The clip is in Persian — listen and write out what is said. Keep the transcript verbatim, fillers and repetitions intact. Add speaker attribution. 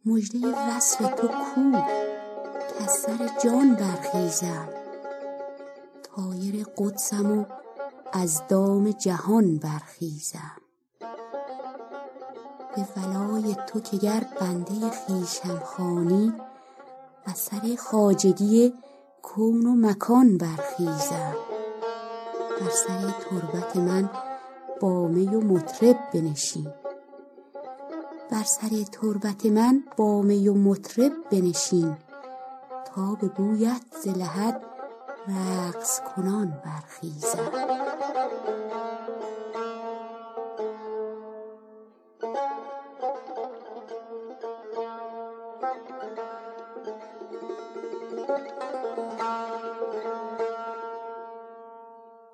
Speaker 1: مژده وصل تو کو که از سر جان برخیزم. طایر قدسم و از دام جهان برخیزم. به ولای تو که گر بنده خویشم خوانی، از سر خواجگی کون و مکان برخیزم. بر سر تربت من با می و مطرب بنشین. بر سر تربت من با می و مطرب بنشین، تا به بویت ز لحد رقص کنان برخیزم.